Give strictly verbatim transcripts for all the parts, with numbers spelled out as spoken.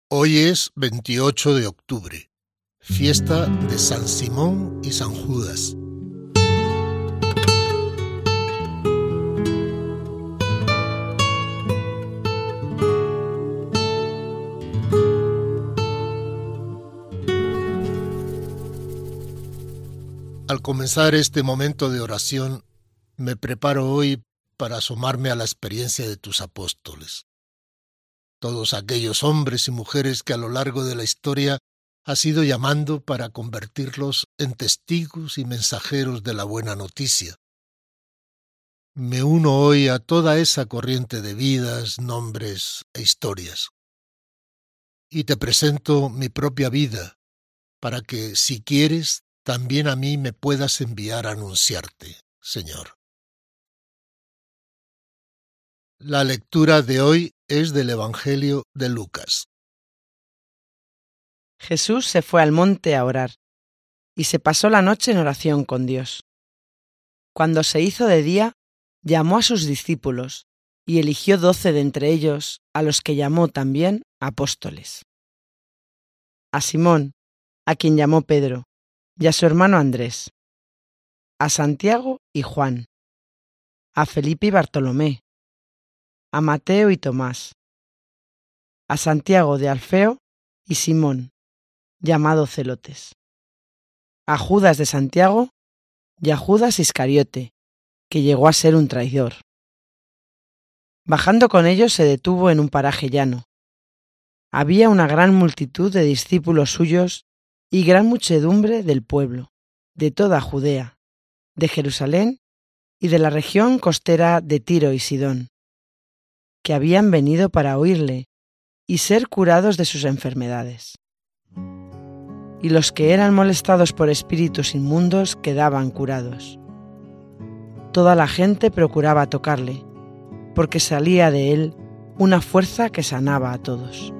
Hoy es veintiocho de octubre, fiesta de San Simón y San Judas. Al comenzar este momento de oración, me preparo hoy para asomarme a la experiencia de tus apóstoles. Todos aquellos hombres y mujeres que a lo largo de la historia has ido llamando para convertirlos en testigos y mensajeros de la buena noticia. Me uno hoy a toda esa corriente de vidas, nombres e historias. Y te presento mi propia vida, para que, si quieres, también a mí me puedas enviar a anunciarte, Señor. La lectura de hoy es del Evangelio de Lucas. Jesús se fue al monte a orar, y se pasó la noche en oración con Dios. Cuando se hizo de día, llamó a sus discípulos, y eligió doce de entre ellos, a los que llamó también apóstoles. A Simón, a quien llamó Pedro, y a su hermano Andrés, a Santiago y Juan, a Felipe y Bartolomé, a Mateo y Tomás, a Santiago de Alfeo y Simón, llamado Celotes, a Judas de Santiago y a Judas Iscariote, que llegó a ser un traidor. Bajando con ellos se detuvo en un paraje llano. Había una gran multitud de discípulos suyos y gran muchedumbre del pueblo, de toda Judea, de Jerusalén y de la región costera de Tiro y Sidón, que habían venido para oírle y ser curados de sus enfermedades. Y los que eran molestados por espíritus inmundos quedaban curados. Toda la gente procuraba tocarle, porque salía de él una fuerza que sanaba a todos.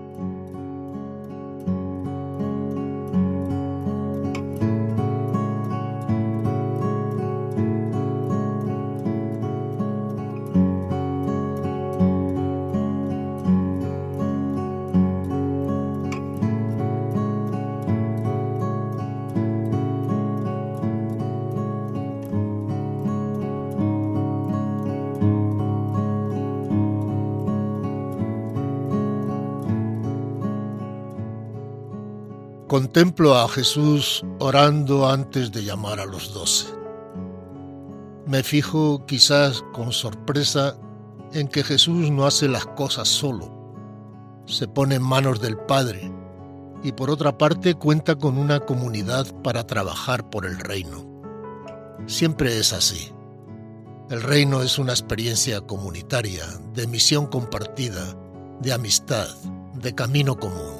Contemplo a Jesús orando antes de llamar a los doce. Me fijo, quizás con sorpresa, en que Jesús no hace las cosas solo. Se pone en manos del Padre y, por otra parte, cuenta con una comunidad para trabajar por el reino. Siempre es así. El reino es una experiencia comunitaria, de misión compartida, de amistad, de camino común.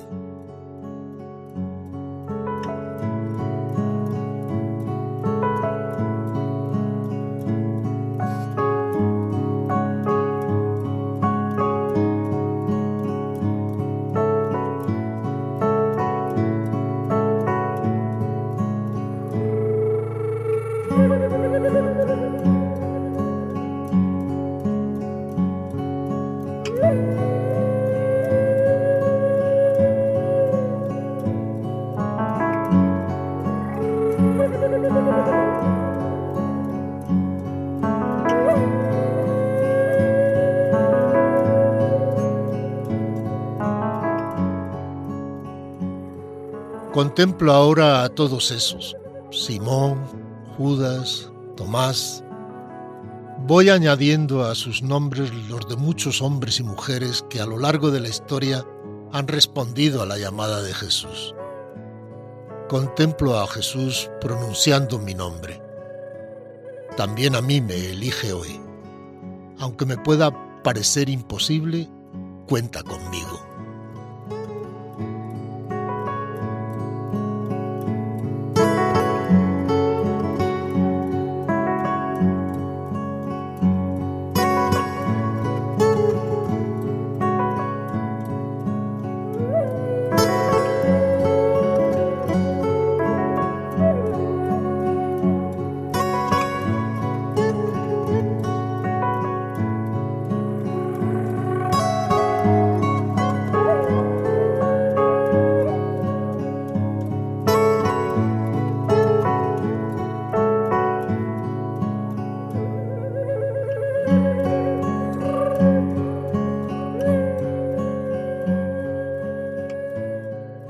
Contemplo ahora a todos esos, Simón, Judas, Tomás. Voy añadiendo a sus nombres los de muchos hombres y mujeres que a lo largo de la historia han respondido a la llamada de Jesús. Contemplo a Jesús pronunciando mi nombre. También a mí me elige hoy. Aunque me pueda parecer imposible, cuenta conmigo.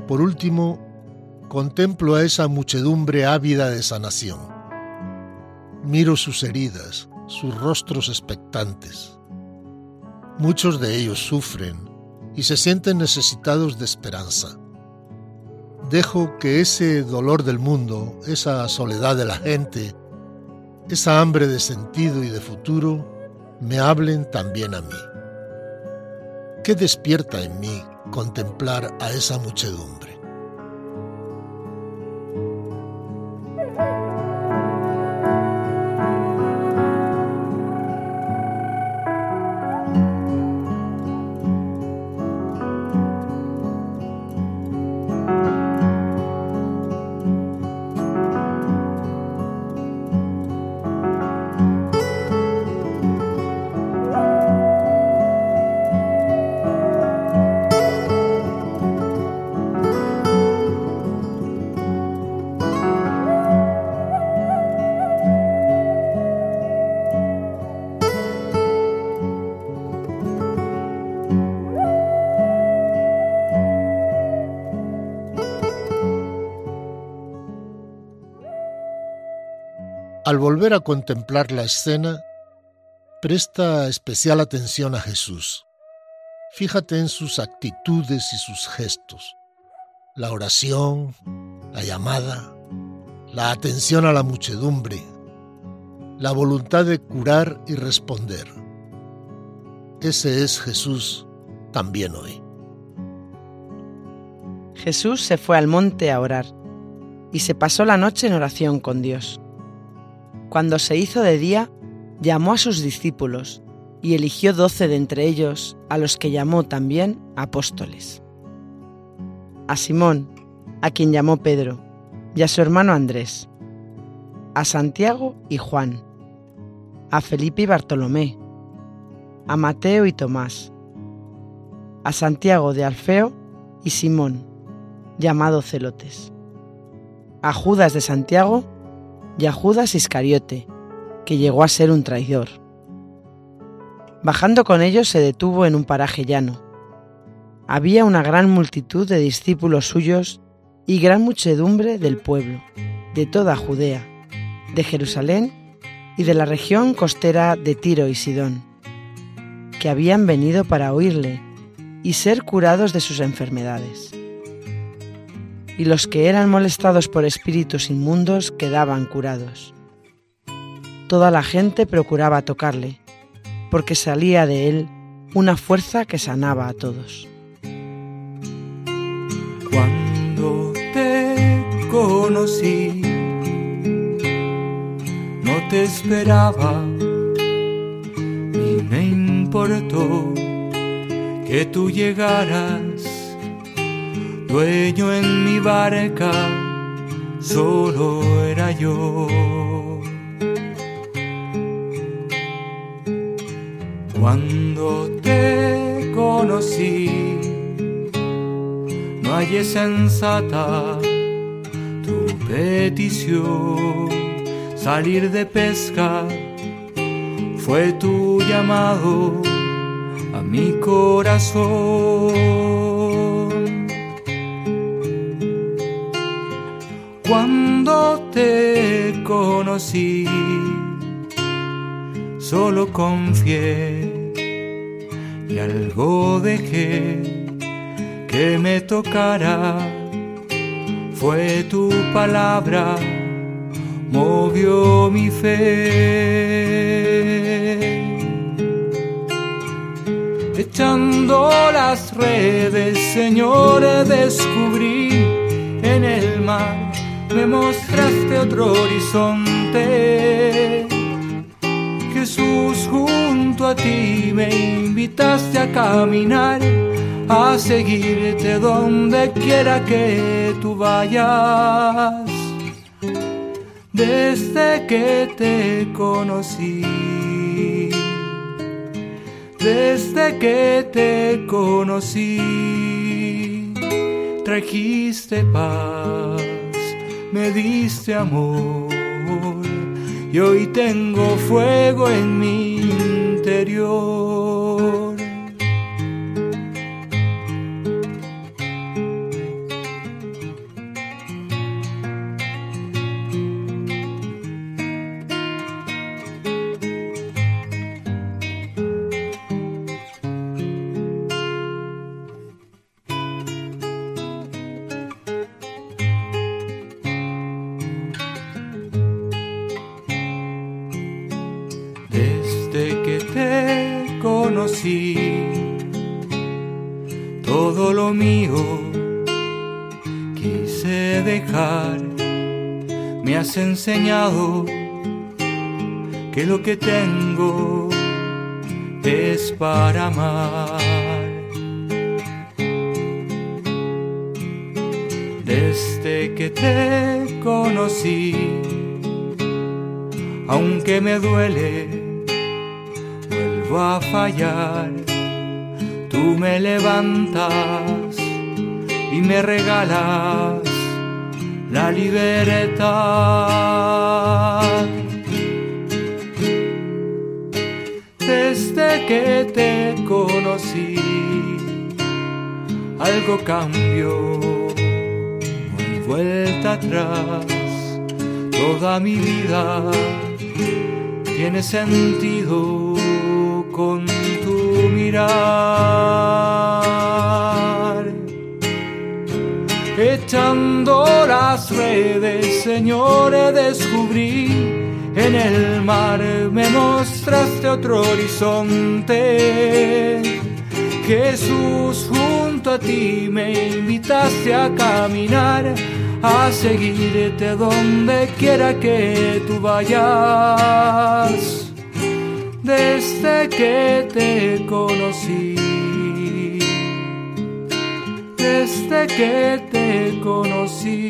Por último, contemplo a esa muchedumbre ávida de sanación. Miro sus heridas, sus rostros expectantes. Muchos de ellos sufren y se sienten necesitados de esperanza. Dejo que ese dolor del mundo, esa soledad de la gente, esa hambre de sentido y de futuro, me hablen también a mí. ¿Qué despierta en mí contemplar a esa muchedumbre? Al volver a contemplar la escena, presta especial atención a Jesús. Fíjate en sus actitudes y sus gestos, la oración, la llamada, la atención a la muchedumbre, la voluntad de curar y responder. Ese es Jesús también hoy. Jesús se fue al monte a orar y se pasó la noche en oración con Dios. Cuando se hizo de día, llamó a sus discípulos y eligió doce de entre ellos, a los que llamó también apóstoles. A Simón, a quien llamó Pedro, y a su hermano Andrés, a Santiago y Juan, a Felipe y Bartolomé, a Mateo y Tomás, a Santiago de Alfeo y Simón, llamado Celotes, a Judas de Santiago y a Judas Iscariote, que llegó a ser un traidor. Bajando con ellos se detuvo en un paraje llano. Había una gran multitud de discípulos suyos y gran muchedumbre del pueblo, de toda Judea, de Jerusalén y de la región costera de Tiro y Sidón, que habían venido para oírle y ser curados de sus enfermedades. Y los que eran molestados por espíritus inmundos quedaban curados. Toda la gente procuraba tocarle, porque salía de él una fuerza que sanaba a todos. Cuando te conocí, no te esperaba, ni me importó que tú llegaras. Dueño en mi barca, solo era yo. Cuando te conocí, no hallé sensata tu petición. Salir de pesca fue tu llamado a mi corazón. Cuando te conocí, solo confié y algo dejé que me tocara. Fue tu palabra, movió mi fe. Echando las redes, Señor, descubrí en el mar. Me mostraste otro horizonte. Jesús, junto a ti me invitaste a caminar, a seguirte donde quiera que tú vayas. Desde que te conocí, desde que te conocí, trajiste paz, me diste amor, y hoy tengo fuego en mi interior. conocí, todo lo mío quise dejar. Me has enseñado que lo que tengo es para amar. Desde que te conocí, aunque me duele, vuelvo a fallar. Tú me levantas y me regalas la libertad. Desde que te conocí, algo cambió, no hay vuelta atrás. Toda mi vida tiene sentido con tu mirar. Echando las redes, Señor, descubrí en el mar, me mostraste otro horizonte. Jesús, junto a ti me invitaste a caminar, a seguirte donde quiera que tú vayas. Desde que te conocí, desde que te conocí,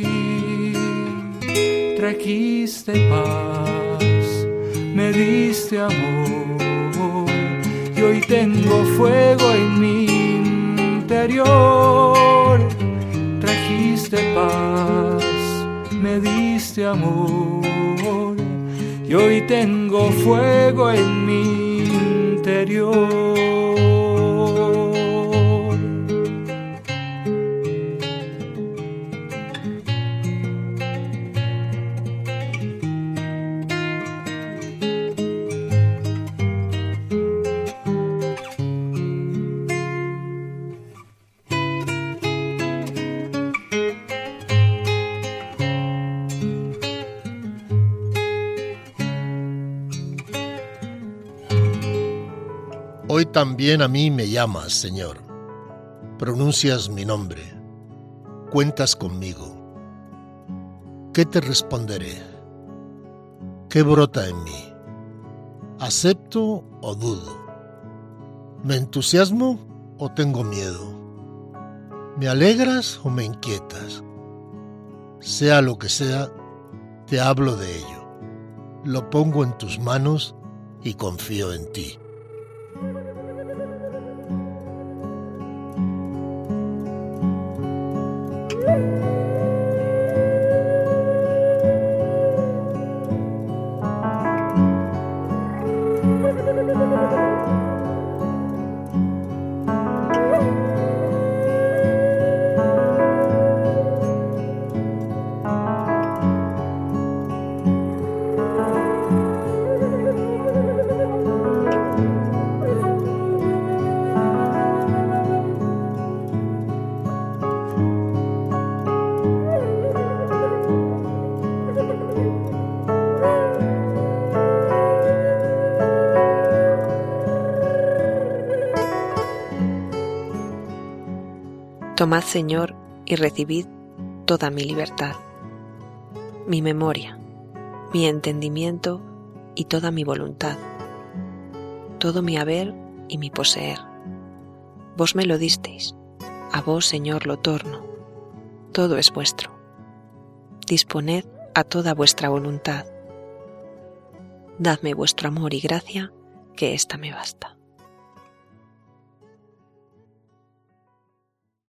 trajiste paz, me diste amor, y hoy tengo fuego en mi interior. Trajiste paz, me diste amor, y hoy tengo fuego en mi interior. Hoy también a mí me llamas, Señor. Pronuncias mi nombre. Cuentas conmigo. ¿Qué te responderé? ¿Qué brota en mí? ¿Acepto o dudo? ¿Me entusiasmo o tengo miedo? ¿Me alegras o me inquietas? Sea lo que sea, te hablo de ello. Lo pongo en tus manos y confío en ti. Tomad, Señor, y recibid toda mi libertad, mi memoria, mi entendimiento y toda mi voluntad, todo mi haber y mi poseer. Vos me lo disteis, a vos, Señor, lo torno, todo es vuestro. Disponed a toda vuestra voluntad. Dadme vuestro amor y gracia, que ésta me basta.